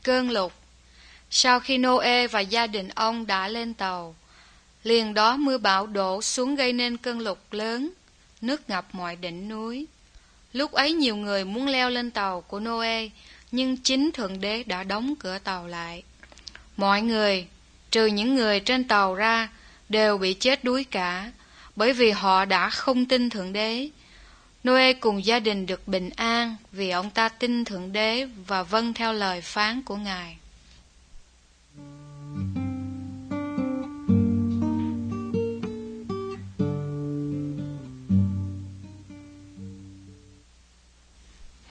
Cơn lụt. Sau khi Noe và gia đình ông đã lên tàu, liền đó mưa bão đổ xuống gây nên cơn lụt lớn, nước ngập mọi đỉnh núi. Lúc ấy nhiều người muốn leo lên tàu của Noe, nhưng chính Thượng Đế đã đóng cửa tàu lại. Mọi người, trừ những người trên tàu ra, đều bị chết đuối cả, bởi vì họ đã không tin Thượng Đế. Noe cùng gia đình được bình an vì ông ta tin Thượng Đế và vâng theo lời phán của Ngài.